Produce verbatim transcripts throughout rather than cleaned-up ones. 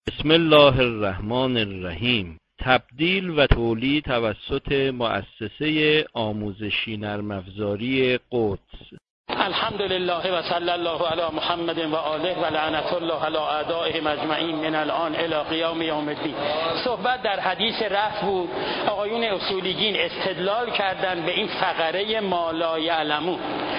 بسم الله الرحمن الرحیم. تبدیل و تولید توسط مؤسسه آموزشی نرم افزاری قدس. الحمدلله و صلی الله علی محمد و آله و لعنت الله علی اعدائهم اجمعین من الان الی قیام یوم الدین. صحبت در حدیث رفع بود. آقایون اصولیگین استدلال کردن به این فقره ما لا یعلمون.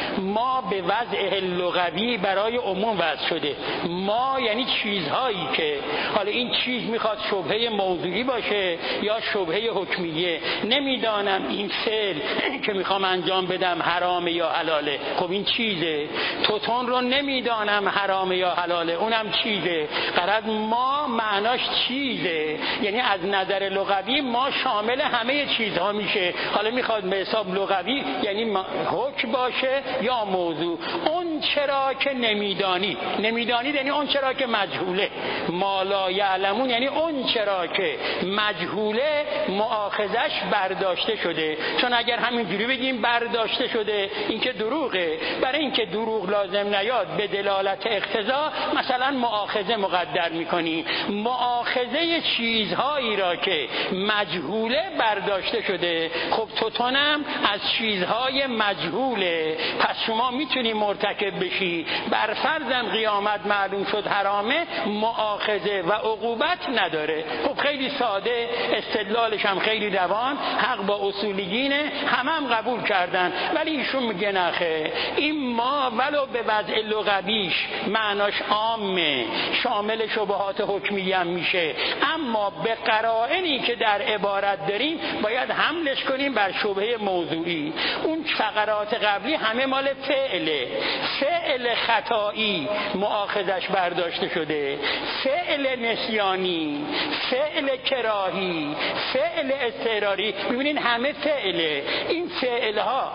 ما به وضع لغوی برای عموم وضع شده. ما یعنی چیزهایی که حالا این چیز میخواد شبهه موضوعی باشه یا شبهه حکمیه. نمیدانم این فعل که میخوام انجام بدم حرامه یا حلاله. خب این چیزه. توتون رو نمیدانم حرامه یا حلاله، اونم چیزه. غرض ما معناش چیزه، یعنی از نظر لغوی ما شامل همه چیزها میشه. حالا میخواد به حساب لغوی یعنی حکم باشه یا موضوع. اون چرا که نمیدانی، نمیدانی یعنی اون چرا که مجهوله. ما لا یعلمون یعنی اون چرا که مجهوله مؤاخذش برداشته شده. چون اگر همینجوری بگیم برداشته شده این که دروغه. برای اینکه دروغ لازم نیاد به دلالت اقتضا مثلا مؤاخذه مقدر میکنی. مؤاخذه چیزهایی را که مجهوله برداشته شده. خب توتونم از چیزهای مجهوله، پس شما میتونی مرتکب بشی. بر فرضم قیامت معلوم شد حرامه، مؤاخذه و عقوبت نداره. خب خیلی ساده، استدلالش هم خیلی روان، حق با اصولیگینه، همه هم قبول کردن. ولی ایشون میگه نخه، این ما ولو به وضع لغویش معناش عامه، شامل شبهات حکمیه هم میشه، اما به قرائنی که در عبارت داریم باید حملش کنیم بر شبهه موضوعی. اون فقرات قبلی همه مال فعله. فعل خطایی مؤاخذش برداشته شده، فعل نسیانی، فعل کراهی، فعل اضطراری، ببینین همه فعله. این فعلها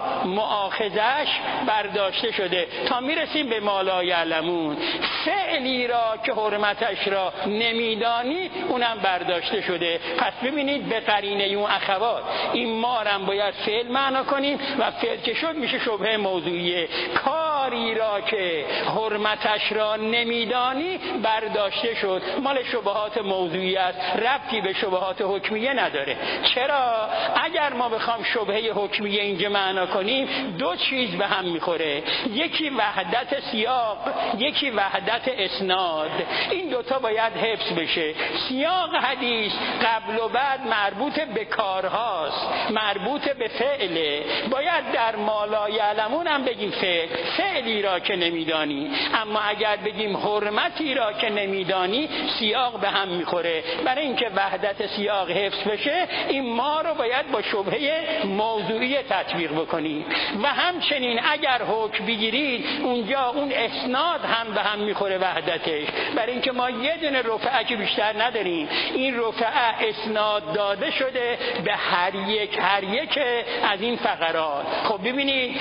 مؤاخذش برداشته شده تا میرسیم به ما لا یعلمون. فعلی را که حرمتش را نمیدانی اونم برداشته شده. پس ببینید به قرینه اون اخوات این ما را باید فعل معنا کنیم و فعل که شد میشه شبهه موضوعیه. کاری را که حرمتش را نمیدانی برداشته شد، مال شبهات موضوعی است، ربطی به شبهات حکمیه نداره. چرا؟ اگر ما بخوام شبهه حکمیه اینجا معنا کنیم دو چیز به هم میخوره، یکی وحدت سیاق، یکی وحدت اسناد. این دوتا باید حفظ بشه. سیاق حدیث قبل و بعد مربوط به کارهاست، مربوط به فعله. باید در ما لا یعلمون هم بگیم فعل، فعلی را که نمیدانی. اما اگر بگیم حرمتی را که نمیدانی سیاق به هم میخوره. برای اینکه وحدت سیاق حفظ بشه این ما رو باید با شبهه موضوعی تطبیق بکنی. و همچنین اگر حکم بگیرید اونجا اون اسناد هم به هم میخوره وحدتش. برای اینکه ما یه دونه رفعه که بیشتر نداریم، این رفعه اسناد داده شده به هر یک هر یک از این فقرات. خب ببینید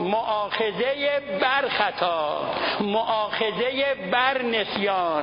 مؤاخذه بر خطا، مؤاخذه بر نسیان،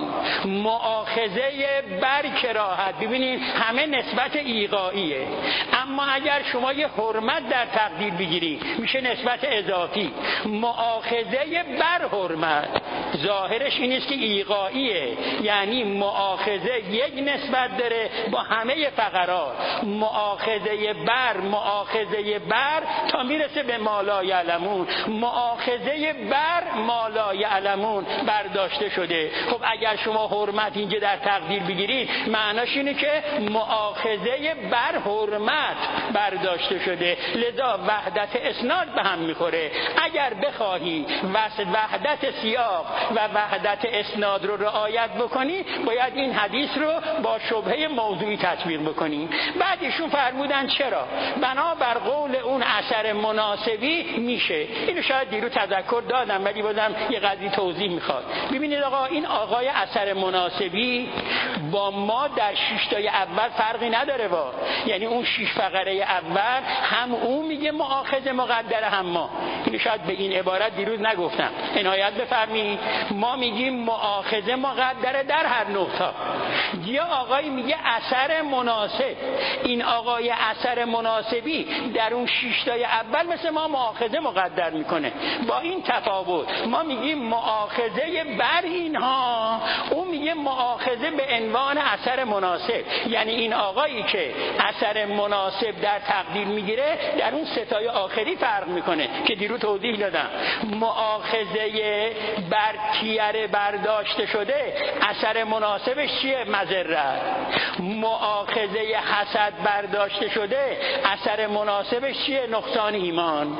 مؤاخذه بر کراهت، ببینید همه نسبت ایقاعیه. اما اگر شما یه حرمت در تقدیر بگیری میشه نسبت اضافی. مؤاخذه بر حرمت ظاهرش این است که ایقاعیه، یعنی مؤاخذه یک نسبت داره با همه فقرات. مؤاخذه بر مؤاخذه بر تا میرسه به ما لا یعلمون. مؤاخذه بر ما لا یعلمون برداشته شده. خب اگر شما حرمت اینجا در تقدیر بگیرید معناش اینه که مؤاخذه بر حرمت برداشته شده. لذا وحدت اسناد به هم میخوره. اگر بخواهی وحدت سیاق و وحدت اسناد رو رعایت بکنی باید این حدیث رو با شبهه موضوعی تطبیق بکنی. بعد ایشون فرمودن چرا؟ بنابر قول اون اثر مناسبی میشه. اینو شاید دیرو تذکر دادم ولی بازم یه قضیه توضیح میخواد. ببینید آقا، این آقای اثر مناسبی با ما در شش تای اول فرقی نداره. با یعنی اون شش فقره اول هم اون میگه مؤاخذه مقدره هم ما. اینو شاید به این عبارت دیروز نگفتم، عنایت بفرمایید. ما میگیم مؤاخذه مقدره در هر نقطه. یه آقای میگه اثر مناسب، این آقای اثر مناسبی در اون شش تای اول مثل ما مؤاخذه مقدر میکنه. با این تفاوت ما میگیم مؤاخذه بر اینها، اون میگه مؤاخذه به عنوان اثر مناسب. یعنی این آقایی که اثر مناسب در تقدیر میگیره در اون ستای آخری فرق میکنه که دیرو توضیح دادم. مؤاخذه بر تیره برداشته شده اثر مناسبش چیه؟ مضرت. مؤاخذه حسد برداشته شده اثر مناسبش چیه؟ نقصان ایمان.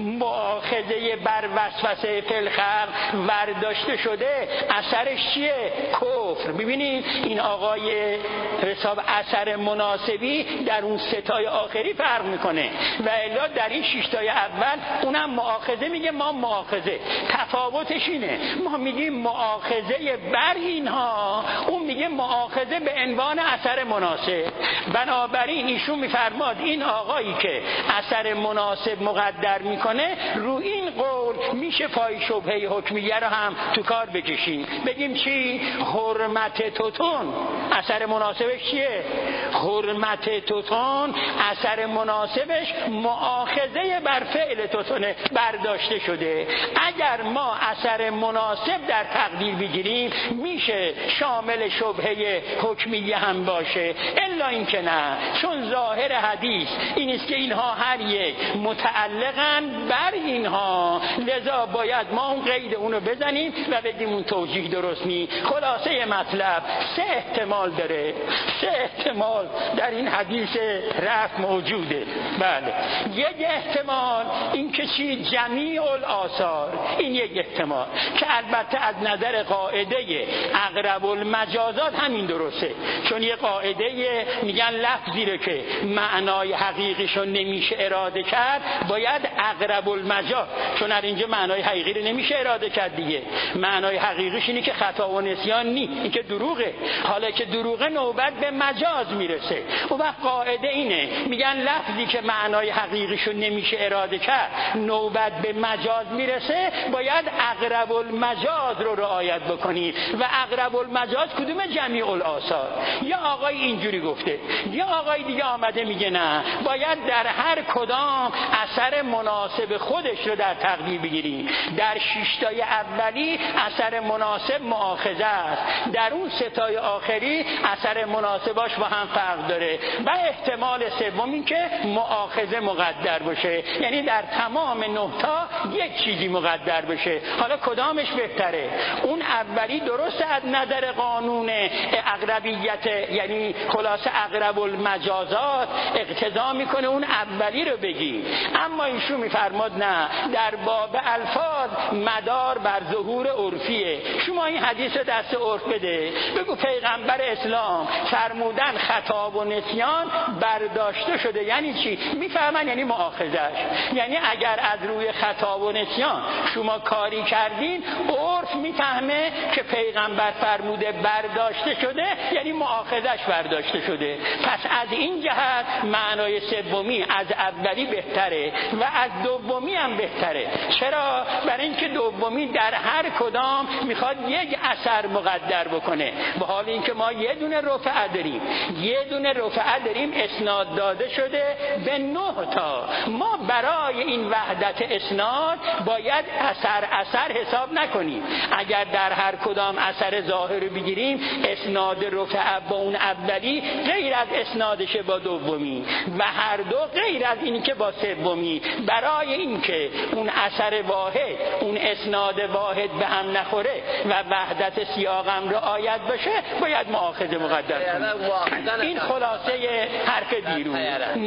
مؤاخذه بر وسوسه فی الخلق برداشته شده اثرش چیه؟ کفر. ببینید این آقای حساب اثر مناسبی در اون ستای آخری فرق میکنه و الا در این شش تای اول اونم مؤاخذه میگه، ما مؤاخذه. تفاوتش اینه، ما میگیم مؤاخذه بر اینها، اون میگه مؤاخذه به عنوان اثر مناسب. بنابراین ایشون میفرماد این آقایی که اثر مناسب مقدر میکنه رو این قول میشه پای شبهه حکمیه رو هم تو کار بکشیم. بگیم چی؟ حرمت توتون اثر مناسبش چیه؟ حرمت توتون اثر مناسبش مؤاخذه بر فعل توتونه برداشته شده. اگر ما اثر مناسب در تقدیر بگیریم میشه شامل شبهه حکمیه هم باشه، الا اینکه نه، چون ظاهر حدیث این است که اینها هر یک متعلقن بر اینها، لذا باید ما اون قید اونو بزنیم و بگیم اون توجیه درست نی. خلاصه مطلب سه احتمال داره، سه احتمال در این حدیث رفع موجوده. بله، یک احتمال این که چی؟ جمیع الآثار، این یک احتمال که البته از نظر قاعده اقرب المجازات همین درسته، چون یه قاعده میگن لفظی رو که معنای حقیقیشو نمیشه اراده کرد باید اقرب المجاز، چون در اینجا معنای حقیقی رو نمیشه اراده کرد دیگه. معنای حقیقیش اینه که خطا و نسیان نی، این که دروغه. حالا که دروغه نوبت به مجاز میرسه. اون وقت قاعده اینه، میگن لفظی که معنای حقیقیشو نمیشه اراده کرد نوبت به مجاز میرسه باید اقرب المجاز رو رعایت بکنید. و اقرب المجاز کدوم؟ جمیع الآثار. یا آقای اینجوری گفته، یا آقای دیگه آمده میگه نه، باید در هر کدام اثر مناسب خودش رو در تقدیر بگیریم. در شش تای اولی اثر مناسب مؤاخذه است، در اون ستای آخری اثر مناسباش با هم فرق داره. و احتمال سوم این که مؤاخذه مقدر باشه، یعنی در تمام نه تا یک چیزی مقدر بشه. حالا کدامش بهتره؟ اون اولی درست از نظر قانون اقربیت، یعنی خلاصه اقرب المجازات اقتضا میکنه اون اولی رو بگی، اما ایشون میفرماد نه، در باب الفاظ مدار بر ظهور عرفیه. شما این حدیث دست عرف بده، بگو پیغمبر اسلام فرمودن خطا و نسیان برداشته شده، یعنی چی؟ میفهمن یعنی مؤاخذش. یعنی اگر از روی خطا و نسیان شما کاری کردین، عرف میفهمه که پیغمبر فرموده برداشته شده یعنی مؤاخذش برداشته شده. پس از این جهت معنای سومی از اولی بهتره و از دومی هم بهتره. چرا؟ برای اینکه دومی در هر کدام میخواد یک اثر مقدر بکنه، به حال اینکه ما یه دونه رفعه داریم، یه دونه رفعه داریم اسناد داده شده به نه تا. ما برای این وحدت اسناد باید اثر اثر حساب نکنیم. اگر در هر کدام اثر ظاهر بگیریم، اسناد رفعه با اون اولی غیر از اسنادش با دومی و هر دو غیر از این که با سومی. برای اینکه اون اثر واحد، اون اسناد واحد به هم نخوره و وحدت سیاقم رعایت بشه، باید مؤاخذه مقدر کنیم. این خلاصه حرف دیروز.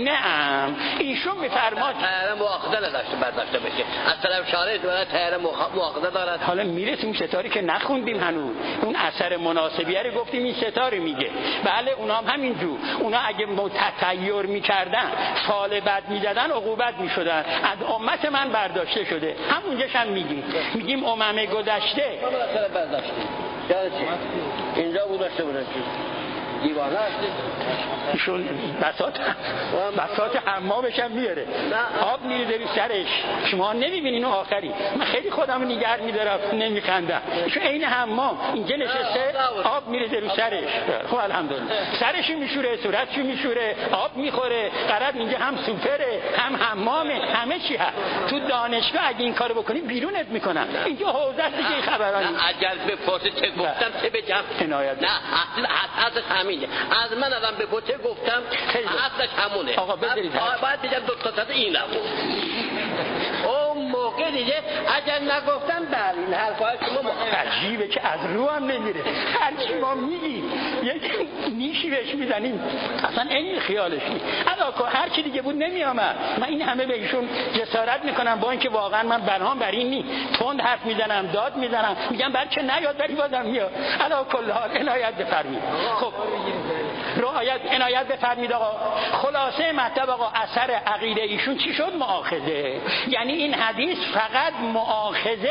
نعم، ایشون میفرماد تیاره مؤاخذه نداشته برداشته بشه، از طرف شارع دوره تیاره مؤاخذه دارد. حالا میرسیم ستاری که نخوندیم هنوز، اون اثر مناسبیه رو گفتیم این ستاره میگه. بله اونا هم همینجور، اونا اگه تطیر میکردن، سال بعد میزدن، عقوبت میشدن. از امت من برداشته شده، همونجاش هم میگیم میگیم امم گذشته اینجا گذشته بودن چی؟ دیوانه هستی؟ ایشون بساط بساط حمامش هم میاره، آب میریزه رو سرش، شما نمیبینین اون آخری. من خیلی خودم نگرد میدارم نمیخندم، ایشون عین حمام اینجا نشسته آب میریزه رو سرش. خب الحمدلله سرش میشوره، صورتش میشوره، آب میخوره، قرار اینجا هم سوپره هم حمامه، همه چی هست. تو دانشگاه اگه این کارو بکنی بیرونت میکنن، اینجا حوزه است دیگه. خبرانی اگر بپرسی چه گفتم چه بگم؟ عنایت نه اصل اصلش همینه. از من الان بپرسی گفتم اصلش همونه. آقا بذارید باید بگم دو تا تا این نبود. اون موقع دیگه اگر نگفتم بله این حرفای شما عجیبه که از رو هم نمیره. هر چی ما میگیم یک نیشی بهش میزنیم اصلا این خیالش نیست. علاوه هر چی دیگه بود نمیامد. من این همه به ایشون جسارت میکنم با اینکه واقعا من بنام بر این نیست. تند حرف میزنم، داد میزنم، میگم بلکه نیاد ولی بازم میاد. علاوه کل حال عنایت بفرمایید. خب رعایت عنایت بفرمایید آقا. خلاصه مطلب آقا اثر عقیده ایشون چی شد؟ مؤاخذه. یعنی این حدیث فقط مؤاخذه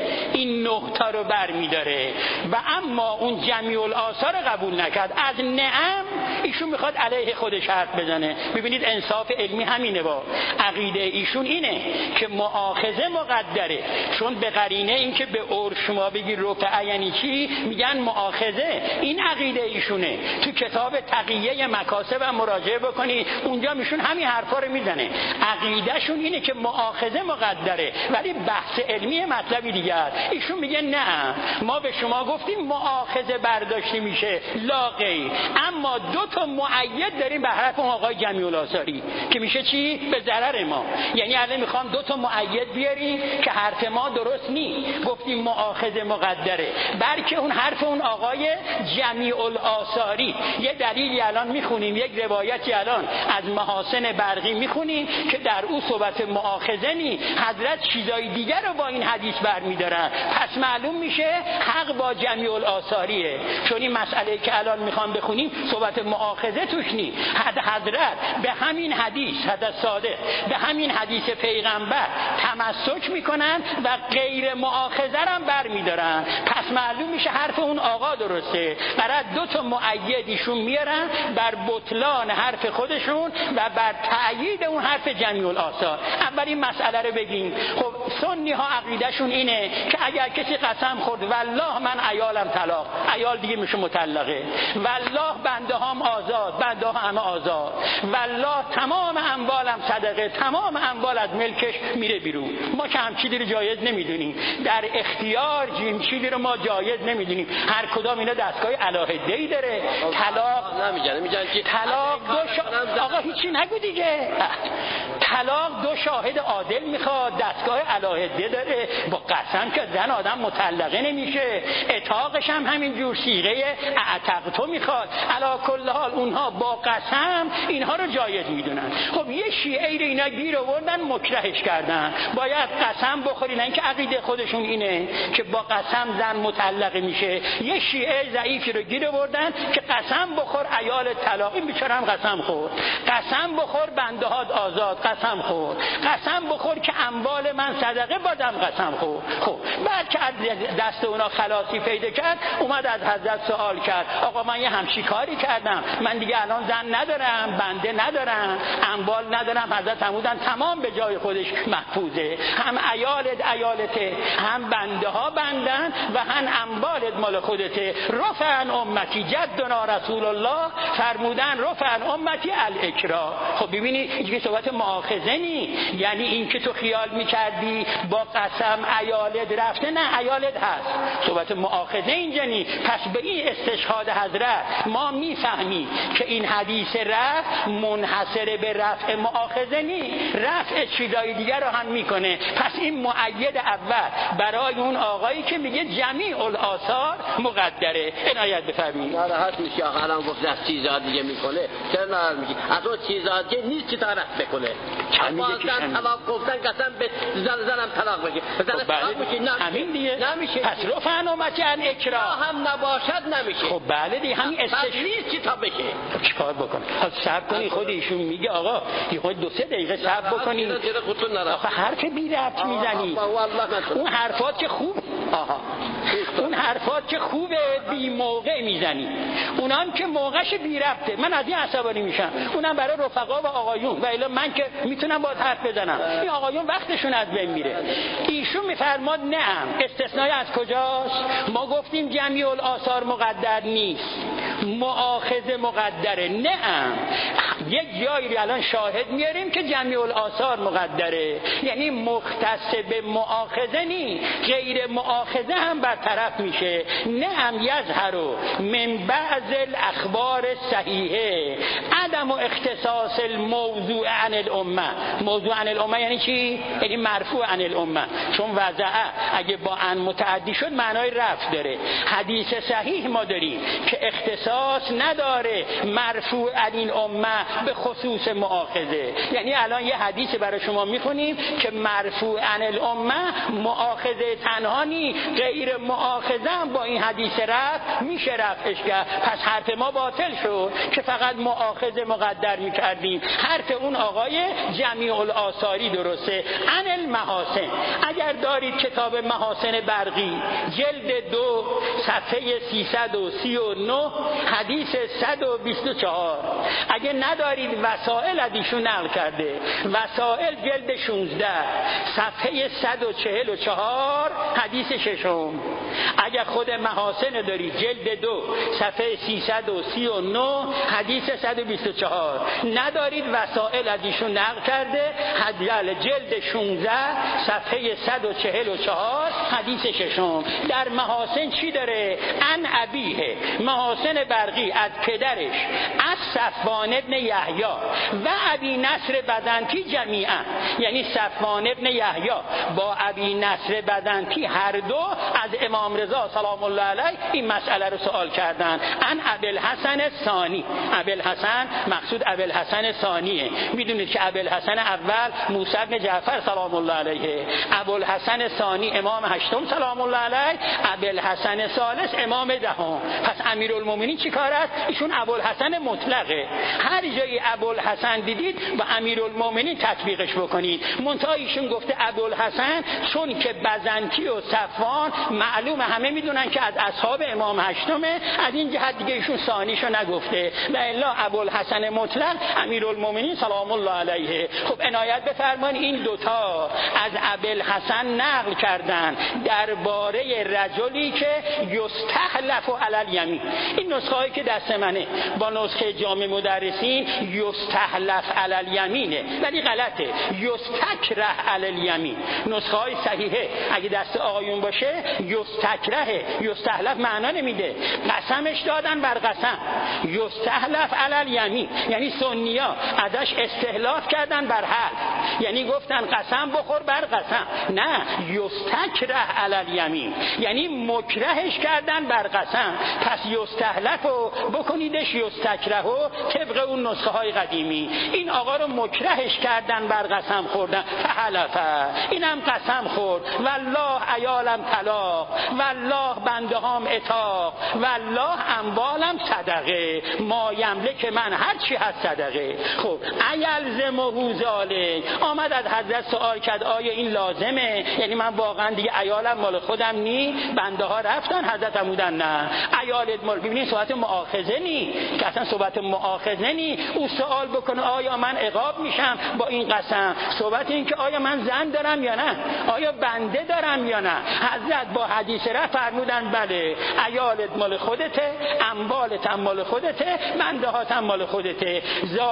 این نه تا رو برمیداره و اما اون جمیع الآثار قبول نکرد. از نعم ایشون میخواد علیه خودش حرف بزنه. ببینید انصاف علمی همینه. با عقیده ایشون اینه که مؤاخذه مقدره، چون به قرینه این که به عرف شما بگی رفع یعنی چی میگن مؤاخذه. این عقیده ایشونه. تو کتاب تقیه مکاسب و مراجعه بکنی اونجا میشون همین حرفا رو میزنه. عقیدهشون اینه که مؤاخذه مقدره، ولی بحث علمی مطلبی دیگه است. ایشون میگه نه ما به شما گفتیم مؤاخذه برداشته میشه لا غیر، اما دو تا مؤید داریم به حرف اون آقای جمیع الآثاری که میشه چی؟ به ضرر ما. یعنی الان میخوام دو تا مؤید بیاریم که حرف ما درست نیست، گفتیم مؤاخذه مقدره، بلکه اون حرف اون آقای جمیع الآثاری. یه دلیلی الان میخونیم، یک روایتی الان از محاسن برقی میخونیم که در او صحبت مؤاخذه نی، حضرت چیزای دیگر رو با این حدیث برمیدارن. پس معلوم میشه حق با جمیع الآثاریه، چون این مسئله که الان میخوام بخونیم صحبت مؤاخذه توش نی. حضرت به همین حدیث، حضرت صادق به همین حدیث پیغمبر تمسک میکنن و غیر مؤاخذه هم برمیدارن. پس معلوم میشه حرف اون آقا درسته. برای دو تا مؤیدیشون میارن بر بطلان حرف خودشون و بر تأیید اون حرف جمیع الآثار. اولین مسئله رو بگیم. خب سنی ها عقیدهشون اینه که اگر کسی قسم خورد والله من عیالم طلاق، عیال دیگه میشه مطلقه، والله بنده هام آزاد، بنده ها همه آزاد، والله تمام اموالم صدقه، تمام اموال از ملکش میره بیرون. ما که هم چیزی رو جایز نمیدونیم، در اختیار جیم چیزی رو ما جایز نمیدونیم. هر کدام اینا دستگاه علاهده‌ای داره. طلاق نمیگن، میگن که طلاق دو شا... آقا هیچی نگو دیگه. طلاق دو شاهد عادل میخواد، دستگاه علاهده داره. با قسم که زن آدم مطلقه نمیشه. اطاقش هم همین جور صیغه اعتقتو میخواد. علی کل حال اونها با قسم اینها رو جایز میدونن. خب یه شیعه رو اینا گیر آوردن مکرهش کردن، باید قسم بخوری. نه اینکه عقیده خودشون اینه که با قسم زن مطلقه میشه. یه شیعه ضعیفی رو گیر آوردن که قسم بخور عیال طلاق. این بیچاره هم قسم خورد. قسم بخور بنده هات آزاد، قسم خورد. قسم بخور که اموال من صدقه، بازم قسم خورد. خب بعد که از دست اونا خلاصی پیدا کرد اومد از حضرت سوال کرد آقا من یه همچی کاری کردم، من دیگه الان زن ندارم، بنده ندارم، اموال ندارم. حضرت فرمودن تمام به جای خودش محفوظه، هم عیالت عیالته، هم بنده ها بندن و هم اموالت مال خودته. رفعن امتی جدنا رسول الله فرمودن رفعن امتی الاکراه. خب ببینید اینجا صحبت مؤاخذه نی، یعنی این که تو خیال میکردی با قسم عیالت رفته، نه عیالت هست. صحبت مؤاخذه اینجا نی. پس به این استشهاد حضرت ما میفهمیم که این حدیث رفع منحصر به رفع مؤاخذه نی، رفع چیزای دیگر رو هم میکنه. پس این مؤید اول برای اون آقایی که میگه جمیع الآثار مقدره. عنایت بفرمایید. ناراحت میشه آقا الان گفت از چیزا دیگه میکنه، چرا ناراحت میشی؟ از اون چیزا دیگه نیست که طرف بکنه. میگه که زن طلاق گفتن قسم به زن زنم طلاق بگه، زن طلاق میشه همین دیگه نمیشه. پس رفعن امتی عن اکراه هم نباشد نمیشه. خب بله دیگه همین استش نیست که تا بشه. چیکار بکنه؟ خب صبر کنی. خود ایشون میگه آقا یه خود دو سه دقیقه صبر بکنی. آخه حرف بی ربط میزنی. اون حرفات که خوب آها اون حرفات که خوبه بی موقع میزنی، اونام که موقعش بی ربطه. من از این عصبانی میشم. اونم برای رفقا و آقایون، و الا من که میتونم باهات حرف بزنم. این آقایون وقتشون از بین میره. ایشون میفرماد نعم. استثنای از کجاست؟ ما گفتیم جمیع الآثار مقدر نیست، مؤاخذه مقدره. نعم، یک جایی الان شاهد میاریم که جمیع الآثار مقدره، یعنی مختص به مؤاخذه نی، غیر مؤاخذه هم برطرف میشه. نعم یظهر من بعض الاخبار صحیحه عدم اختصاص الموضوع عن الامه. موضوع عن الامه یعنی چی؟ یعنی مرفوع عن الامه، چون وضعه اگه با ان متعدی شد معنای رفع داره. حدیث صحیح ما داریم که اختصاص نداره مرفوع عن الامه به خصوص مؤاخذه. یعنی الان یه حدیث برای شما میخونیم که مرفوع عن الامه، مؤاخذه تنها نی، غیر مؤاخذه هم با این حدیث رفع میشه رفعش کرد. پس حرف ما باطل شد که فقط مؤاخذه مقدر میکردیم. حرف اون آقای جمیع الآثاری درسته. عن المحاسن، اگر دارید کتاب محاسن برقی جلد دو صفحه سیصد و سی و نه حدیث صد و بیست و چهار، اگه ندارید وسائل ادیشون نقل کرده، وسائل جلد شانزده صفحه صد و چهل و چهار حدیث ششم. اگر خود محاسن دارید جلد دو صفحه سیصد و سی و نه حدیث صد و بیست و چهار، ندارید وسائل ادیشون نقل کرده، حدیث جلد شانزده صفحه صد و چهل و چهار حدیث ششم. در محاسن چی داره؟ ان ابیه، محاسن برقی از پدرش از صفوان ابن یحیی و ابی نصر بدنتی جمیعا، یعنی صفوان ابن یحیی با ابی نصر بدنتی هر دو از امام رضا سلام الله علیه این مسئله رو سوال کردن. ان ابوالحسن ثانی، ابوالحسن مقصود ابوالحسن ثانیه. میدونید که ابوالحسن اول موسی بن جعفر سلام الله علیه، ابوالحسن ثانی امام هشتم سلام الله علیه، ابوالحسن ثالث امام دهم. پس امیرالمومنین چی کار است؟ ایشون ابوالحسن مطلقه. هر جایی ابوالحسن دیدید با امیرالمومنین تطبیقش بکنید. منتها ایشون گفته ابوالحسن چون که بزنتی و صفوان معلومه، همه میدونن که از اصحاب امام هشتمه، از این جهت دیگه ایشون ثانیشو نگفته. و الا ابوالحسن مطلق امیرالمومنین سلام الله علیه. خب عنایت بفرمایید این دوتا از ابوالحسن نقل کردن درباره رجلی که یستحلف علی الیمین. این نسخه هایی که دست منه با نسخه جامع مدرسین یستحلف علی الیمینه، ولی غلطه، یستکره علی الیمین. نسخه های صحیحه اگه دست آقایون باشه یستکره، یستحلف معنا نمیده، قسمش دادن بر قسم. یستحلف علی الیمین یعنی سنیا ازش استحلاف کردن بر حلف، یعنی گفتن قسم بخور بر قسم. نه، یستکره علی الیمین یعنی مکرهش کردن بر قسم. پس یستحلفو بکنیدش یستکرهو طبق اون نسخه های قدیمی. این آقا رو مکرهش کردن بر قسم خوردن، فحلفه، اینم قسم خورد. والله عیالم طلاق، والله بنده هام اتاق، والله اموالم صدقه، ما یملک من هر چی هست صدقه. خب ایلزمه ذالک، آمد از حضرت سوال کرد آیا این لازمه؟ یعنی من واقعا دیگه عیالم مال خودم نی، بنده ها رفتن حضرت فرمودن نه عیالت مال. ببینید صحبت مؤاخذه نی، که اصلا صحبت مؤاخذه نی. او سوال بکنه آیا من عقاب میشم با این قسم؟ صحبت این که آیا من زن دارم یا نه، آیا بنده دارم یا نه. حضرت با حدیث را فرمودن بله، عیالت مال خودته، اموالت هم مال خودته، بنده هات هم مال خودته.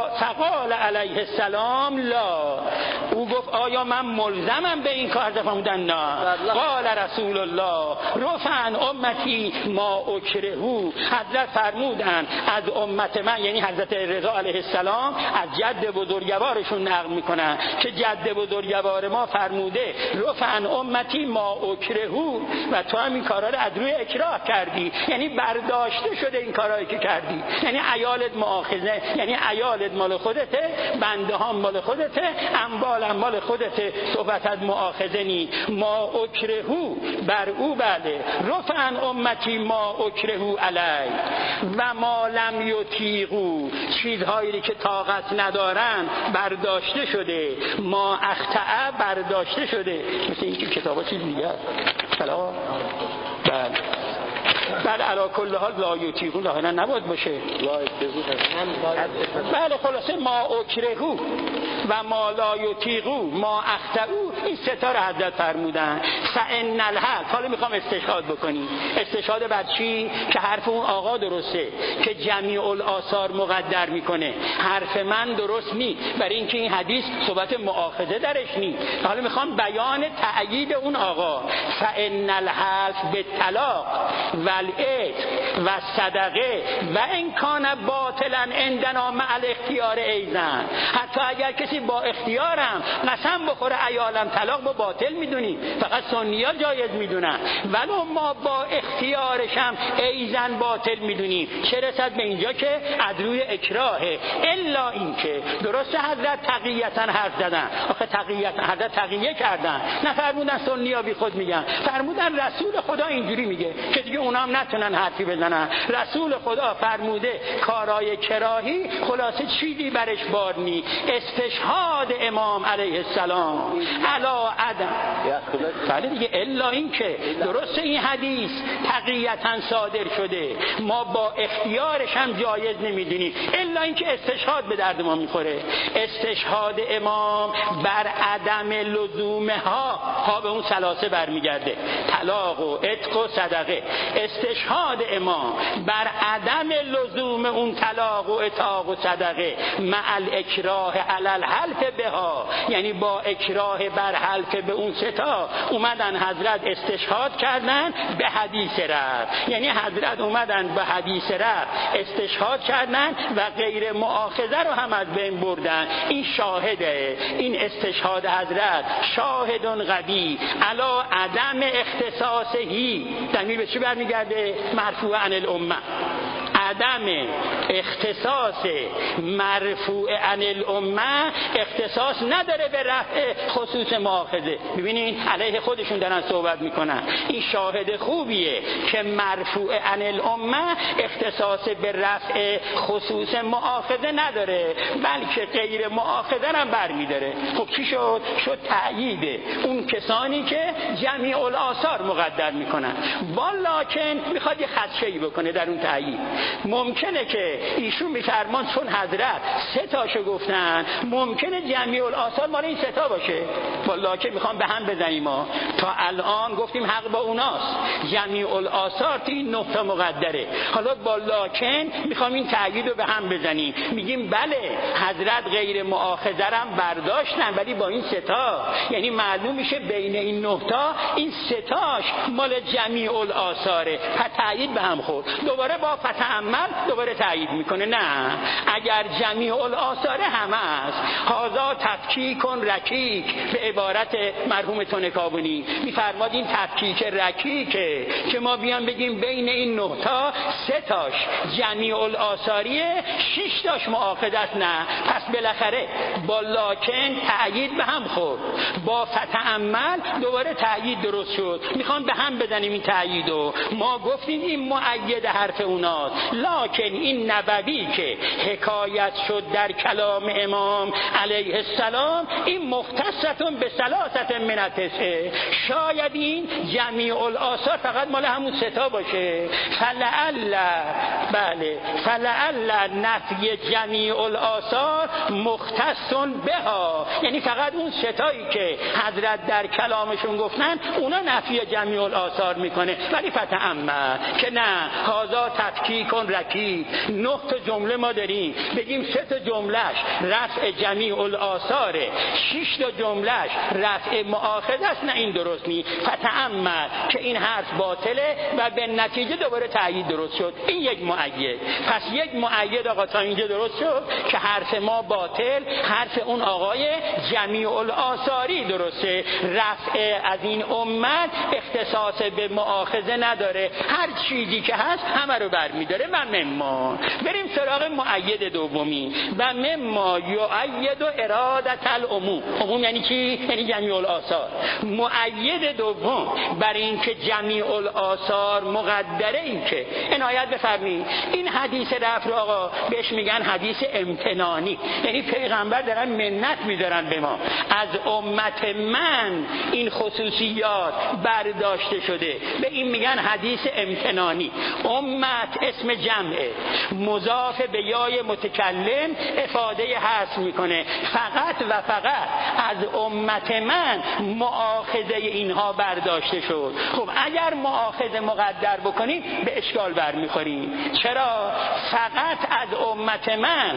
فقال علیه السلام لا، او گفت آیا من ملزمم به این کار؟ فرمودن نه. قال رسول الله رفعن امتی ما اکرهو، حضرت فرمودن از امت من، یعنی حضرت رضا علیه السلام از جد بزرگوارشون نقل میکنن که جد بزرگوار ما فرموده رفعن امتی ما اکرهو، و تو هم این کارا رو از روی اکراه کردی، یعنی برداشته شده این کارایی که کردی. یعنی عیالت مؤاخذه، یعنی عیالت مال خودته، بنده ها مال خودته، اموالم مال خودته. صحبت از مؤاخذه نی. ما اکرهو بر او بله، رفعن امتی ما اکرهو علی و ما لم یطیقو، چیزهایی که طاقت ندارن برداشته شده، ما اخطأ برداشته شده. مثل این که کتابا چیز دیگه بله بله بله علا کل حال لا یطیقون لاهنا نباید باشه بله خلاصه ما اکرهو و ما لا یطیقو ما اخطئو این ستا رو حضرت فرمودن. فان الحق حالا میخوام استشهاد بکنیم. استشهاد بر چی؟ که حرف اون آقا درسته که جمیع الآثار مقدر میکنه، حرف من درست نی، برای اینکه این حدیث صحبت مؤاخذه درش نی. حالا میخوام بیان تأیید اون آقا. فان الحلف بالطلاق والعتق و صدقه و ان کان باطلا عندنا مع الاختیار ایزن، حتی اگر کسی با اختیارم قسم بخوره ایالم طلاق با باطل میدونیم، فقط سنی‌ها جایز میدونن، ولو ما با اختیارشم ایزن باطل میدونیم. چه رسد به اینجا که ادروی اکراهه. الا اینکه درست حضرت تقییتا حرف زدن. آخه تقییتا حضرت تقیه کردن، نفرمودن سنی‌ها بی خود میگن، فرمودن رسول خدا اینجوری میگه که دیگه اونا هم نتونن حرفی بزنن. رسول خدا فرموده کارای کراهی خلاصه چیزی برش بار نی. استشهاد امام علیه السلام علا عدم. بله دیگه الا این که درست این حدیث تقییتا صادر شده، ما با اختیارش هم جایز نمیدونیم، الا این که استشهاد به درد ما میخوره. استشهاد امام بر عدم لزوم ها ها به اون ثلاثه برمیگرده، طلاق و عتق و صدقه. استشهاد امام بر عدم لزوم اون طلاق و عتق و صدقه مع الاکراه علی الحلف بها، یعنی با اکراه بر حلف به اون ستا اومدن حضرت استشهاد کردن به حدیث رفت، یعنی حضرت اومدن به حدیث رفت استشهاد کردن و غیر مؤاخذه رو هم از بین بردن. این شاهده، این استشهاد حضرت شاهدون قوی علا عدم اختصاصهی. دلیل به چی برمیگرده؟ مرفوع عن الامه. عدم اختصاص مرفوع عن الامه اختصاص نداره به رفع خصوص مؤاخذه. ببینید علیه خودشون دارن صحبت میکنن. این شاهد خوبیه که مرفوع عن الامه اختصاص به رفع خصوص مؤاخذه نداره، بلکه غیر مؤاخذه هم برمیداره. خب چی شد؟ شد تأیید اون کسانی که جمیع الآثار مقدر میکنن. والاکن میخواد یه خدشه‌ای بکنه در اون تأیید. ممکنه که ایشون میفرمان چون حضرت سه تاشو گفتن ممکنه جمیع الآثار مال این سه تا باشه. والاکن میخوام به هم بزنیم. ما تا الان گفتیم حق با اوناست، جمیع الآثار تو این نه تا مقدره. حالا والاکن میخوام این تأیید رو به هم بزنیم، میگیم بله حضرت غیر مؤاخذه هم برداشتن ولی با این سه تا، یعنی معلوم میشه بین این نه تا این سه تاش مال جمیع الآثاره. پس تأیید به هم خورد. دوباره با فتعمل دوباره تأیید میکنه نه، اگر جمیع الآثار همه است هذا تفکیک رکیک به عبارت مرحوم تونکابونی میفرماد این تفکیک رکیکه که ما بیان بگیم بین این نه تا سه تاش جمیع الآثاریه، شش تاش مؤاخذه است. نه، پس بالاخره با لاکن تأیید به هم خورد، با فتعمل دوباره تأیید درست شد. میخوام به هم بزنیم این تأییدو. ما گفتیم این مؤید حرف اوناست، لکن این نبوی که حکایت شد در کلام امام علیه السلام این مختصتون به ثلاثت من التسعه. شاید این جمیع الآثار فقط مال همون ستا باشه. فلعل بله فلعل نفی جمیع الآثار مختصون بها، یعنی فقط اون ستایی که حضرت در کلامشون گفتن اونا نفی جمیع الآثار میکنه. ولی فتعمل که نه، هازا تفکیک رکیک. نه تا جمله ما داریم، بگیم سه تا جملهش رفع جمیع الآثاره، شش تا جملهش رفع مؤاخذه است. نه این درست نی. فتعمل که این حرف باطله و به نتیجه دوباره تأیید درست شد. این یک مؤید. پس یک مؤید آقا تا اینجا درست شد که حرف ما باطل، حرف اون آقای جمیع الآثاری درسته. رفع از این امت اختصاص به مؤاخذه نداره، هر چیزی که هست همه رو برمیداره و و مما. بریم سراغ مؤید دومی. و مما یؤید ارادت العموم. عموم یعنی چی؟ یعنی جمیع الآثار. مؤید دوم بر این که جمیع الآثار مقدره، این که عنایت بفرمایید این حدیث رفع آقا بهش میگن حدیث امتنانی، یعنی پیغمبر دارن منت میذارن به ما، از امت من این خصوصیات برداشته شده، به این میگن حدیث امتنانی. امت اسم جمعه، مضاف به یای متکلم افاده حصر میکنه، فقط و فقط از امت من مؤاخذه اینها برداشته شد. خب اگر مؤاخذه مقدر بکنیم به اشکال برمیخوریم. چرا؟ فقط از امت من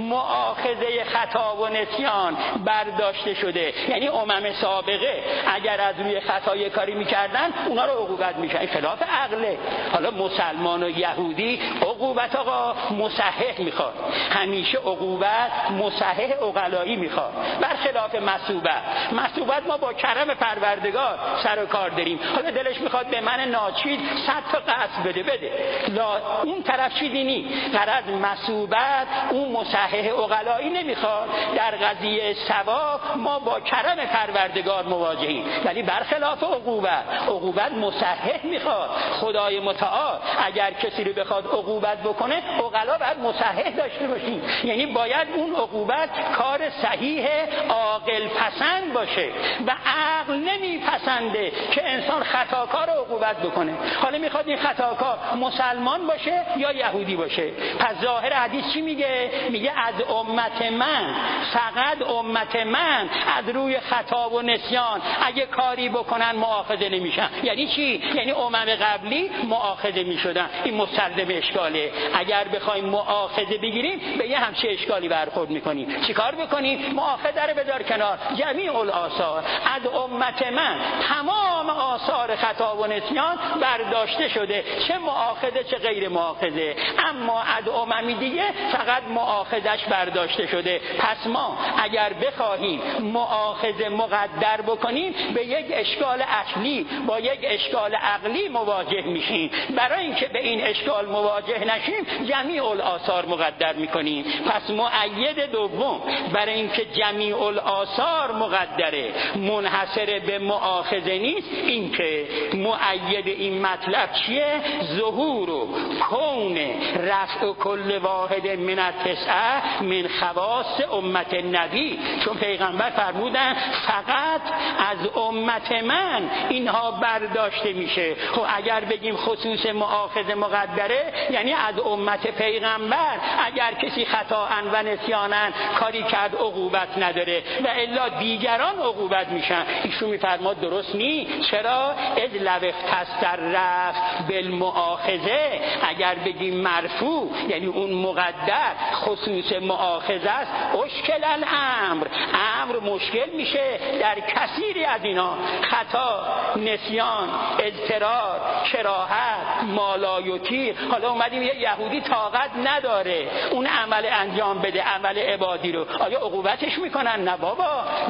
مؤاخذه خطا و نسیان برداشته شده، یعنی امم سابقه اگر از روی خطای کاری میکردن اونا رو عقوبت میشن، خلاف عقله. حالا مسلمان و یهودی عقوبت آقا مصحح میخواد، همیشه عقوبت مصحح عقلایی میخواد، برخلاف مسوبت. مسوبت ما با کرم پروردگار سر و کار داریم، حالا دلش میخواد به من ناچید صد تا قصد بده بده، لا اون طرف چی دینی غرض مسوبت اون مصحح عقلایی نمیخواد. در قضیه ثواب ما با کرم پروردگار مواجهیم، ولی برخلاف عقوبت، عقوبت مصحح میخواد. خدای متعال اگر کسی رو بخواد عقوبت بکنه عقلا باید مصحح داشته باشیم، یعنی باید اون عقوبت کار صحیح عاقل پسند باشه و عقل نمیپسنده که انسان خطاکار رو عقوبت بکنه. حالا میخواد این خطاکار مسلمان باشه یا یهودی باشه. پس ظاهر حدیث چی میگه؟ میگه از امت من، فقط امت من از روی خطا و نسیان اگه کاری بکنن مؤاخذه نمیشن. یعنی چی؟ یعنی امم قبلی مؤاخذه میشدن. این مستلزم اشکاله. اگر بخوایم مؤاخذه بگیریم به یه همچین اشکالی برخورد میکنیم. چیکار بکنیم؟ مؤاخذه رو بذار کنار، جمیع الآثار از امت من تمام آثار خطا و نسیان برداشته شده، چه مؤاخذه چه غیر مؤاخذه. اما از اممی دیگه فقط مؤاخذش برداشته شده. پس ما اگر بخواهیم مؤاخذه مقدر بکنیم به یک اشکال اصلی با یک اشکال عقلی مواجه میشیم. برای اینکه به این اشکال مواجه نشیم جمیع الآثار مقدر میکنیم. پس مؤید دوم برای اینکه جمیع الآثار مقدره، منحصر به مؤاخذه نیست، این که مؤید این مطلب چیه؟ ظهور و کون رفع کل واحد من التسعه من خواص امت نبی. چون پیغمبر فرمودن فقط از امت من اینها برداشته میشه. خب اگر بگیم خصوص مؤاخذه مقدره یعنی از امت پیغمبر اگر کسی خطااً و نسیاناً کاری کرد عقوبت نداره و الا دیگران عقوبت میشن. ایشون میفرماد درست نی. چرا؟ اذ لو اختص رفع بالمؤاخذه، اگر بگیم مرفوع یعنی اون مقدر خصوص مؤاخذه است، اشکل الامر، امر مشکل میشه در کثیری از اینا، خطا، نسیان، اضطرار، کراهت، مالایوتی. حالا اومدیم یه یهودی طاقت نداره اون عمل انجام بده، عمل عبادی رو، آیا عقوبتش میکنن؟ نه بابا،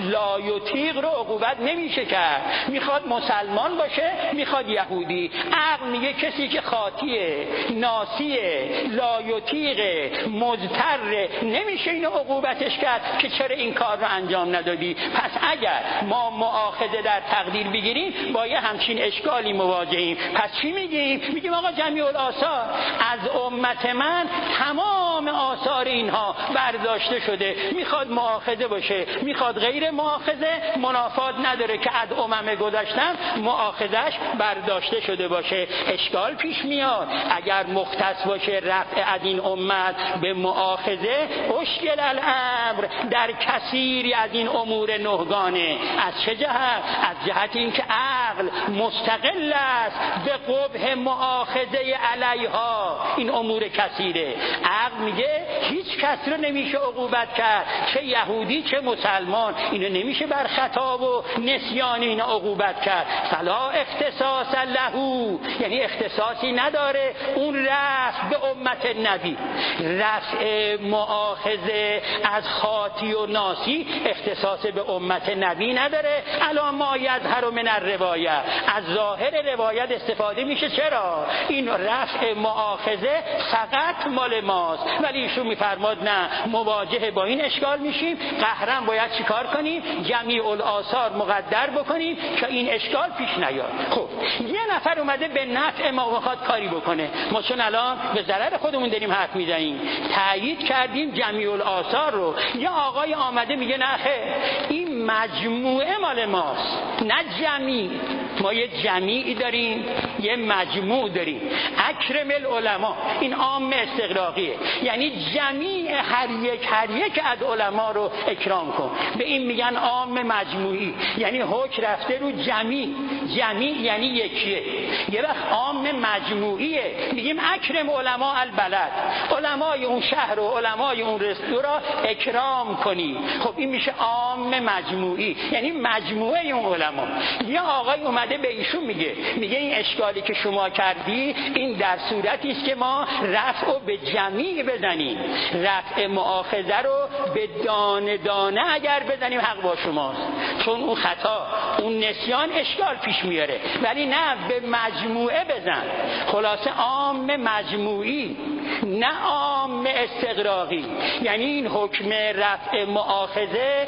لایوتیق رو عقوبت نمیشه کرد. میخواد مسلمان باشه میخواد یهودی. عقل میگه کسی که خاطیه، ناسیه، لایوتیقه، مضطر، نمیشه اینو عقوبتش کرد که چرا این کار رو انجام ندادی. پس اگر ما مؤاخذه در تقدیر بگیریم با یه همچین اشکالی مواجهیم. پس چی میگیم؟ میگیم آقا جمیع الآثار از امت من تمام آثار اینها برداشته شده، میخواد مؤاخذه باشه میخواد غیر مؤاخذه، منافات نداره که از امم گذشتن مؤاخذش برداشته شده باشه. اشکال پیش میاد اگر مختص باشه رفع از این امت به مؤاخذه، اشکل الامر در کثیری از این امور نهگانه. از چه جهت؟ از جهت اینکه عقل مستقل است به قبح مؤاخذه علیها این امور کثیره. عقل میگه هیچ کس رو نمیشه عقوبت کرد، چه یهودی چه مسلمان، اینو نمیشه بر خطا و نسیان اینا عقوبت کرد. فلا اختصاص له، یعنی اختصاصی نداره اون رفع به امت نبی. رفع مؤاخذه از خاطی و ناسی اختصاص به امت نبی نداره. الان ما یظهر من الروایه، از ظاهر روایت استفاده میشه. چرا؟ این رفع مؤاخذه فقط مال ماست، ولی ایشون میفرماد نه، مواجه با این اشکال میشیم، قهرن باید چیکار کنیم؟ جمیع الآثار مقدر بکنیم که این اشکال پیش نیاد. خب یه نفر اومده به نفع ما میخواد کاری بکنه، ما چون الان به ضرر خودمون داریم حرف میزنیم، تایید کردیم جمیع الآثار رو، یه آقای آمده میگه نه خیر، این مجموعه مال ماست نه جمیع. ما یه جمیعی داریم یه مجموع داریم. اکرم العلماء، این عام استغراقیه، یعنی جمیع هر یک هر یک از علما رو اکرام کن. به این میگن عام مجموعی، یعنی حکم رفته رو جمیع. جمیع یعنی یکیه. یه وقت عام مجموعیه، میگیم اکرم علماء البلد، علمای اون شهر و علمای اون رستو را اکرام کنی. خب این میشه عام مجموعی، یعنی مجموعه اون علما. یه آقای اومده به ایشون میگه میگه این اشکالی که شما کردی این در صورتی است که ما رفع رو به جمیع بزنیم، رفع مؤاخذه رو به دانه دانه اگر بزنیم حق با شماست، چون اون خطا اون نسیان اشکال پیش میاره، ولی نه به مجموعه بزن. خلاصه عام مجموعی نه عام استغراقی، یعنی این حکم رفع مؤاخذه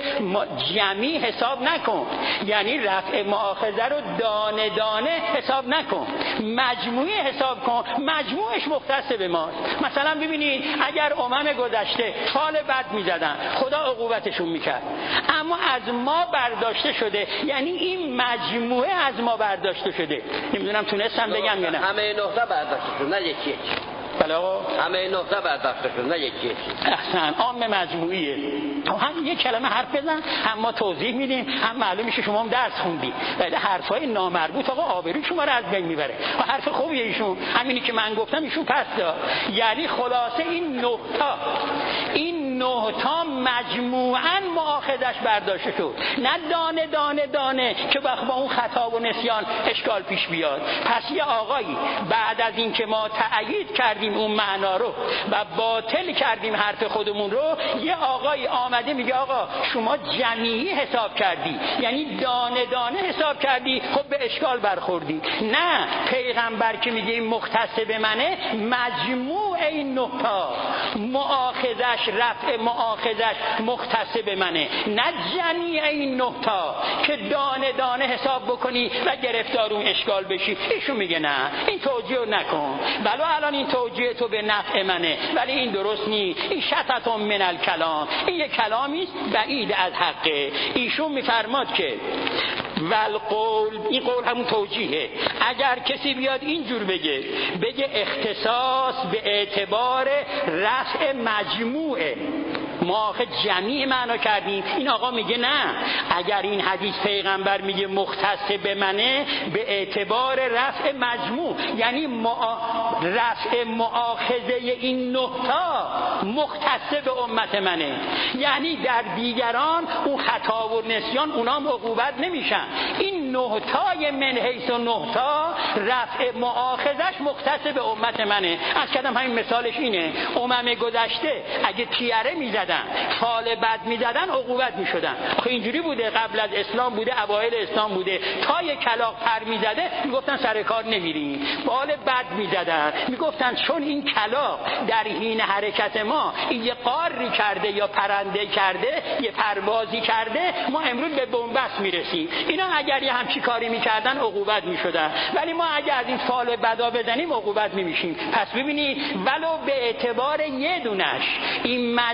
جمیع حساب نکن، یعنی رفع مؤاخذه رو دانه دانه حساب نکن، مجموعی حساب کن، مجموعش مختص به ماست. مثلا ببینید اگر امم گذشته فال بد میزدن خدا عقوبتشون میکرد، اما از ما برداشته شده، یعنی این مجموعه از ما برداشته شده. نمیدونم تونستم بگم یا نه؟ همه نقطه برداشته شده، نه یکی یکی. بله آقا، همه نقطه برداشته شده، نه یکی یکی. احسن، عام مجموعیه. تو هم یک کلمه حرف بزن، هم ما توضیح میدیم، هم معلوم میشه شما هم درس خوندی. ولی حرفای نامربوط آقا آبروی شما رو از بین میبره. و حرف خوبیه ایشون، همینی که من گفتم ایشون پس داد. یعنی خلاصه این نقطه این نه تا مجموعاً مؤاخذش برداشته شد، نه دانه دانه دانه که با اون خطا و نسیان اشکال پیش بیاد. پس یه آقایی بعد از این که ما تأیید کردیم اون معنا رو و باطل کردیم حرف خودمون رو، یه آقایی آمده میگه آقا شما جمیعی حساب کردی، یعنی دانه دانه حساب کردی، خب به اشکال برخوردی. نه، پیغمبر که میگه این مختص به منه، مجموع این نقطه مؤاخذش رفع مؤاخذش مختص به منه، نه جمیع این نقطه که دانه دانه حساب بکنی و گرفتار اون اشکال بشی. ایشون میگه نه، این توجیه نکن، ولو الان این توجیه تو به نفع منه، ولی این درست نیست، این شطط من الکلام، این یک کلامی است بعید از حقه. ایشون میفرماد که والقول، این قول همون توجیهه. اگر کسی بیاد اینجور بگه بگه اختصاص به اعتبار رفع مجموعه، ما آخه جمیع معنا کردیم، این آقا میگه نه، اگر این حدیث پیغمبر میگه مختص به منه به اعتبار رفع مجموع، یعنی مع... رفع مؤاخذه این نقطه مختص به امت منه، یعنی در دیگران اون خطا و نسیان اونام عقوبت نمیشن. این نقطه من حیث و نقطه رفع مؤاخذش مختص به امت منه. از کدام همین مثالش اینه، امم گذشته اگه تیره میزدن، فال بد میزدن، عقوبت میشدن. خب اینجوری بوده، قبل از اسلام بوده، اوایل اسلام بوده، تا یک کلاغ پر میزده میگفتن سر کار نمیری. فال بد میزدن میگفتن چون این کلاغ در حین حرکت ما این یه قاری کرده یا پرنده کرده، یه پروازی کرده، ما امروز به بنبست میرسیم. اینا اگر یه همچی کاری میکردن عقوبت میشدن، ولی ما اگر از این فال بدا بزنیم عقوبت نمیشیم. پس ببینید ولو به اعتبار یه دونش این مجموعه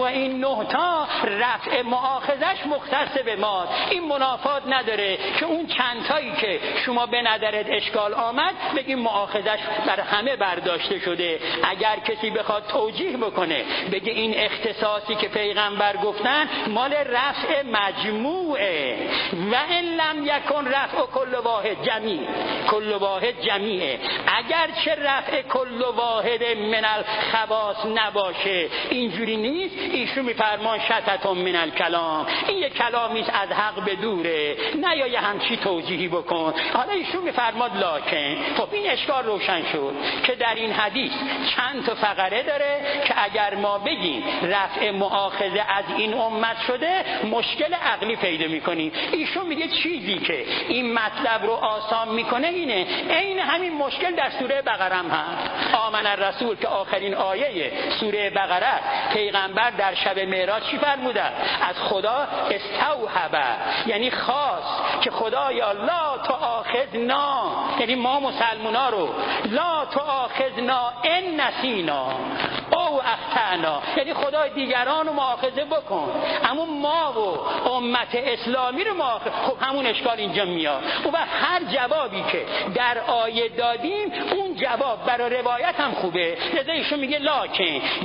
این نه تا رفع مؤاخذش مختص به ما، این منافات نداره که اون چند تایی که شما به نظرت اشکال آمد بگیم مؤاخذش بر همه برداشته شده. اگر کسی بخواد توجیه بکنه بگه این اختصاصی که پیغمبر گفتن مال رفع مجموعه، و ان لم یکن رفع کل واحد جمیع، کل واحد جمیعه، اگر چه رفع کل واحد من الخواص نباشه اینجوری نیست. ایشون میفرمان شتتون من الکلام، این یک کلامی است از حق به دوره، نه یا یه همچی توجیهی بکن. حالا ایشون میفرماد لاکن. خب این اشکال روشن شد که در این حدیث چند تا فقره داره که اگر ما بگیم رفع مؤاخذه از این امت شده مشکل عقلی پیدا میکنیم. ایشون میگه چیزی که این مطلب رو آسان میکنه اینه، عین همین مشکل در سوره بقره هم هست. آمن الرسول که آخرین آیه سوره بقره، پیغمبر در شب معراج چی فرموده؟ از خدا استوهبه، یعنی خواست که خدایا لا تؤاخذنا، یعنی ما مسلمونا رو لا تؤاخذنا ان نسینا او اخطأنا، یعنی خدای دیگران رو مؤاخذه بکن اما ما و امت اسلامی رو مؤاخذه. خب همون اشکال اینجا میاد. و هر جوابی که در آیه دادیم اون جواب برای روایت هم خوبه. لذا ایشون میگه لاکن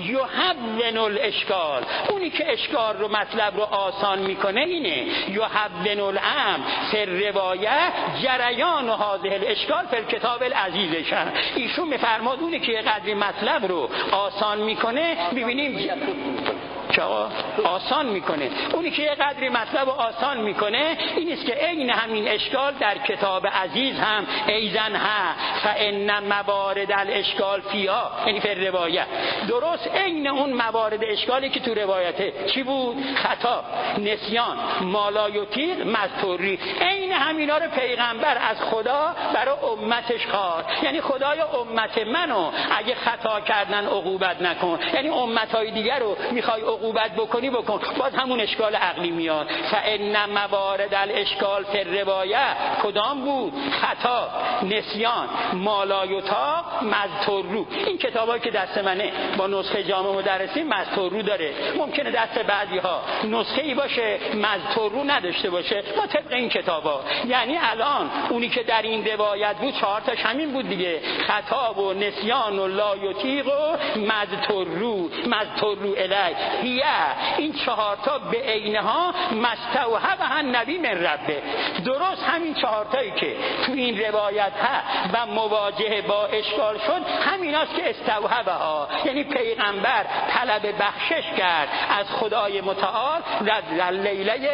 یحون الاشکال، اونی که اشکال رو مطلب رو آسان میکنه اینه یحون الامر فی روایت جریان و هذه الاشکال فی الکتاب العزیزش. ایشون میفرماد اونی که قدری مطلب رو آسان میکنه، ببینیم چرا آسان میکنه، اونی که یه قدری مطلب آسان میکنه این است که عین همین اشکال در کتاب عزیز هم ایزن ها فان موارد الاشکال فیها، یعنی فی روایت درست عین اون موارد اشکالی که تو روایته چی بود؟ خطا، نسیان، مالایوتیق، مستوری، عین همینا رو پیغمبر از خدا برای امتش خواست. یعنی خدایا امت منو اگه خطا کردن عقوبت نکن، یعنی امتهای دیگر رو میخوای عقوبت بکنی بکن. باز همون اشکال عقلی میاد. فان موارد الاشکال فی روایت کدام بود؟ خطا، نسیان، مالایوتاق، مذترو. این کتابایی که دست منه با نسخه جامع مدرسین مذترو داره. ممکنه دست بعضی ها نسخه ای باشه مذترو نداشته باشه. ما طبق این کتابا، یعنی الان اونی که در این روایت بود چهار تاش همین بود دیگه، خطا و نسیان و لایوتیق و مذترو، مذترو الی هیه. این چهار تا به عینها مستوحبه نبی من ربه، درست همین چهار تایی که تو این روایت ها و مواجهه با اشکال شد همیناست که استوحبه ها، یعنی پیغمبر طلب بخشش کرد از خدای متعال در لیله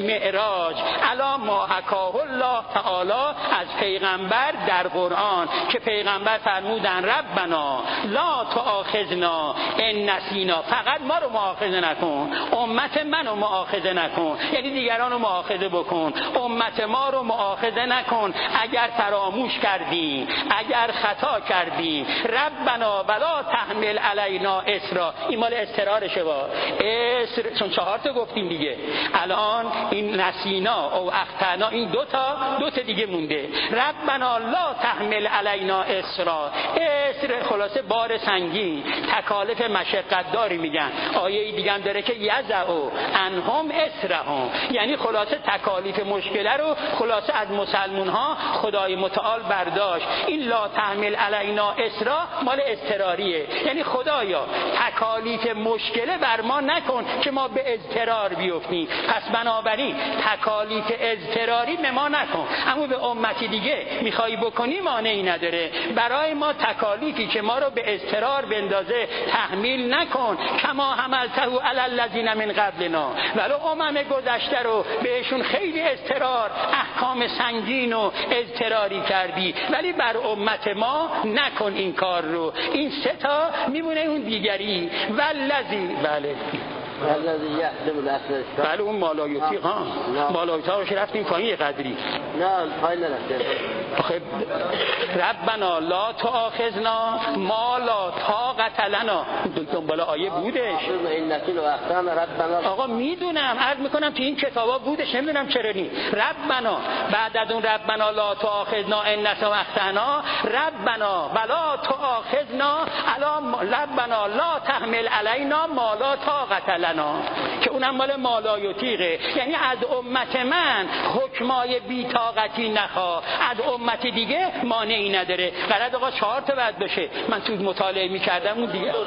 معراج علی ما حکاه الله تعالی از پیغمبر در قرآن، که پیغمبر فرمودن ربنا لا تؤاخذنا ان نسینا، فقط ما رو مؤاخذه نکن، امت منو مؤاخذه نکن، یعنی دیگران رو مؤاخذه بکن، امت ما رو مؤاخذه نکن اگر فراموش کردیم، اگر خطا کردیم. ربنا ولا تحمل علینا اسرا، این مال استرارشه با اسر، چون چهار تا گفتیم دیگه، الان این نسینا او اخطانا این دو تا دو تا دیگه مونده. ربنا لا تحمل علینا اسرا، اسر خلاصه بار سنگین، تکالف مشقت داری میگن. آیه دیگه هم داره که یزعو انهم اسرهم، یعنی خلاصه تکالیف مشکله رو خلاصه از مسلمون ها خدای متعال برداشت. این لا تحمل علینا اسرا مال اضطراریه، یعنی خدایا تکالیف مشکله بر ما نکن که ما به اضطرار بیفتیم، پس بنابراین تکالیف اضطراری به ما نکن، اما به امتی دیگه میخوای بکنی مانعی نداره. برای ما تکالیفی که ما رو به اضطرار بندازه تحمیل نکن، کما حملته علی الذین من قبلنا، ولو امم گذشته رو بهشون خیلی اضطرار احکام سنگین و اضطراری کردی، ولی بر امت ما نکن این کار رو. این سه تا میمونه اون دیگری. والذی بله بله اون مالایوتی ها مالایوتی ها رو که رفتیم پایین قدری نه پایین نرفتیم ربنا لا تؤاخذنا ما لا طاقت لنا، دنبال آیه بودش. آقا میدونم، عرض میکنم تو این کتابا بودش، نمیدونم چرا نی. ربنا، بعد از اون ربنا لا تؤاخذنا ان نسینا و اخطأنا، ربنا ولا تؤاخذنا الا ربنا لا تحمل علینا ما لا طاقت لنا، که اونم مال مالا یطیقه، یعنی از امت من حکمای بی‌طاقتی نخواه، از امت دیگه مانعی نداره. قرار آقا چهار تا بعد بشه، من تو مطالعه میکردم اون دیگه.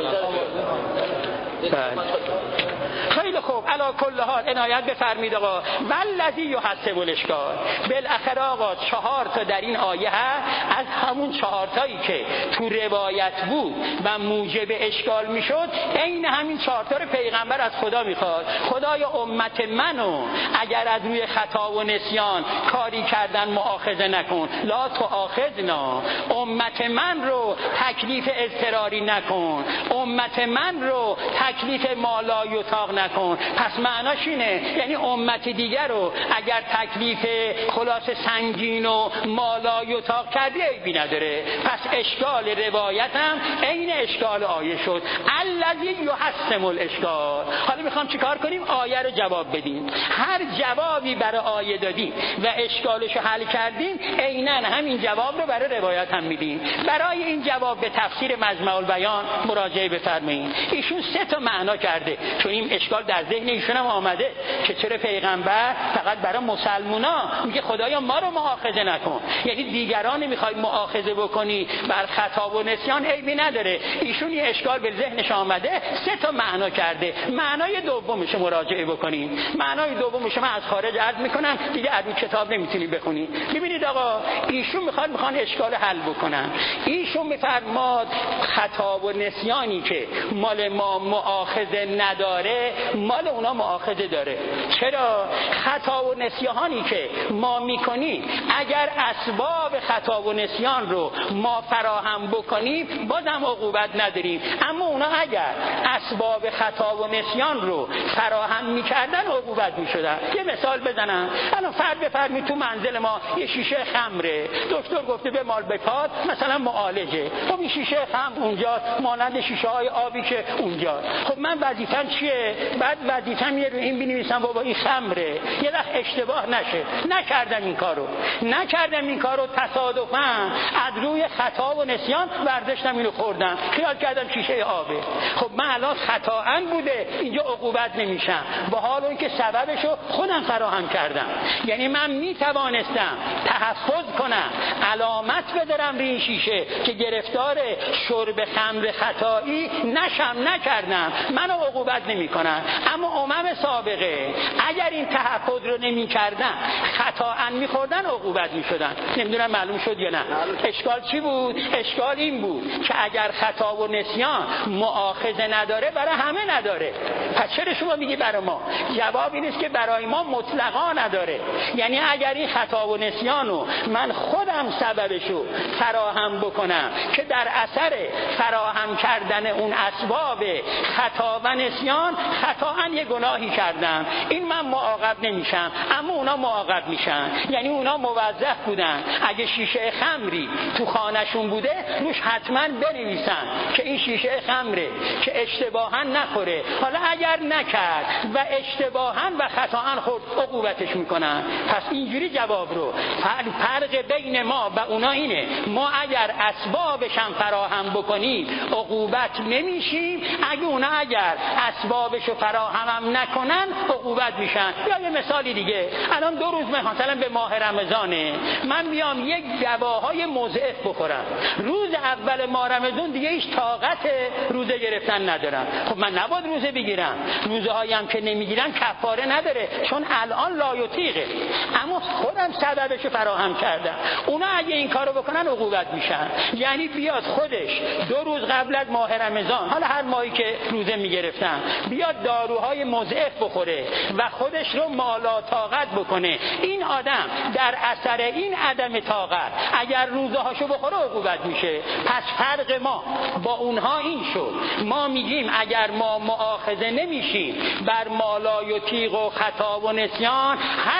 خیلی خوب، علی کل حال عنایت بفرمایید آقا. والذی یحسب الاشکال، بالاخره آقا چهار تا در این آیه هست، از همون چهار تایی که تو روایت بود و موجب اشکال میشد، عین همین چهار تا رو پیغمبر از خدا میخواد. خدای امت منو اگر از روی خطا و نسیان کاری کردن مؤاخذه نکن، لا تؤاخذنا، امت من رو تکلیف اضطراری نکن، امت من رو تکلیف مالا یطاق نکن. پس معناش اینه یعنی امت دیگر رو اگر تکلیف خلاص سنگین و مالا یطاق کردی عیبی نداره. پس اشکال روایت هم عین اشکال آیه شد، الذی یحسم الاشکال. حالا میخوام چیکار کنیم؟ آیه رو جواب بدیم. هر جوابی برای آیه دادیم و اشکالش رو حل کردیم، عیناً همین جواب رو برای روایت هم میدیم. برای این جواب به تفسیر مجمع البیان مراجعه بفرمایید. ایشون سه تا معنا کرده، چون این اشکال در ذهن ایشون هم آمده که چرا پیغمبر فقط برای مسلمونا میگه خدایا ما رو مؤاخذه نکن، یعنی دیگران میخوای مؤاخذه بکنی بر خطا و نسیان عیبی نداره. ایشون این اشکال به ذهنش آمده، سه تا معنا کرده. معنای دومش مراجعه بکنید. معنای دومش من از خارج عرض میکنم، دیگه از کتاب نمیتونید بخونید. ببینید آقا، ایشون میخواد میخوان اشکال حل بکنن. ایشون میفرماد خطا و نسیانی که مال ما مؤاخذه نداره، مال اونا مؤاخذه داره. چرا؟ خطا و نسیانی که ما میکنیم اگر اسباب خطا و نسیان رو ما فراهم بکنیم بازم عقوبت نداریم، اما اونا اگر اسباب خطا و نسیان رو فراهم میکردن عقوبت میشدن. یه مثال بزنم، الان فرض بفرمایید تو منزل ما یه شیشه خمره، دکتر گفته به مال بپاد مثلا معالجه، خب این شیشه خمر اونجا مانند شیشه های آبی که اونجا، خب من وظیفه‌م چیه؟ بعد وظیفه‌م یه رو این بنویسم بابا این خمره، یه وقت اشتباه نشه. نکردم این کارو، نکردم این کارو تصادفاً از روی خطا و نسیان برداشتم اینو خوردم، خیال کردم شیشه آبه. خب من الان خطااً بوده، اینجا عقوبت نمیشم، با حال اون که سببشو خودم فراهم کردم. یعنی من میتوانستم تحفظ کنم، علامت بذارم روی این شیشه که گرفتار شرب خمر خطایی نشم، نکردم، منو عقوبت نمیکنن. اما امم سابقه اگر این تحفظ رو نمیکردن خطااً میخوردن عقوبت میشدن. نمیدونم معلوم شد یا نه. اشکال چی بود؟ اشکال این بود که اگر خطا و نسیان مؤاخذه نداره، برای همه نداره. پس چرا شما میگی برای ما؟ جواب این است که برای ما مطلقا نداره. یعنی اگر این خطا و نسیانو من خودم سببشو فراهم بکنم که در اثر فراهم کردن اون اسباب خطا و نسیان خطااً یه گناهی کردم، این من معاقب نمیشم، اما اونا معاقب میشن. یعنی اونا موظف بودن اگه شیشه خمری تو خانهشون بوده روش حتما بنویسن که این شیشه خمره که اشتباها نخوره. حالا اگر نکرد و اشتباها و خطااً خورد عقوبتش میکنن. پس اینجوری جواب رو فرق بین ما و اونا اینه، ما اگر اسبابش هم فراهم بکنیم عقوبت نمیشیم، اگه اونا اگر اسبابشو فراهم هم نکنن عقوبت میشن. یا یه مثالی دیگه، الان دو روز مثلا به ماه رمضانه، من بیام یک دواهای مضاعف بخورم، روز اول ماه رمضان دیگه هیچ طاقت روزه گرفتن ندارم، خب من نباید روزه بگیرم. روزه هایی هم که نمیگیرم کفاره نداره، چون الان لا یطیقه، اما خودم سببشو فراهم کردم. اونا اگه این کارو بکنن عقوبت میشن. یعنی بیاد خودش دو روز قبل از ماه رمضان، حالا هر ماهی که روزه میگرفتن، بیاد داروهای مضاعف بخوره و خودش رو مالا طاقت بکنه، این آدم در اثر این عدم طاقت اگر روزه هاشو بخوره عقوبت میشه. پس فرق ما با اونها این شد، ما میگیم اگر ما مؤاخذه نمیشیم بر مالا یطیق و خطا و نسیان، حتی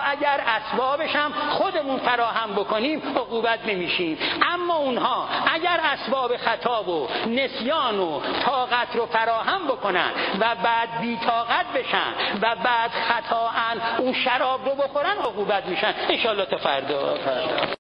اگر اسبابش هم خودمون فراهم بکنیم عقوبت نمیشیم. اما اونها اگر اسباب خطا و نسیان و طاقت رو فراهم بکنن و بعد بی طاقت بشن و بعد خطااً اون شراب رو بخورن عقوبت میشن. ان شاءالله تا فردا.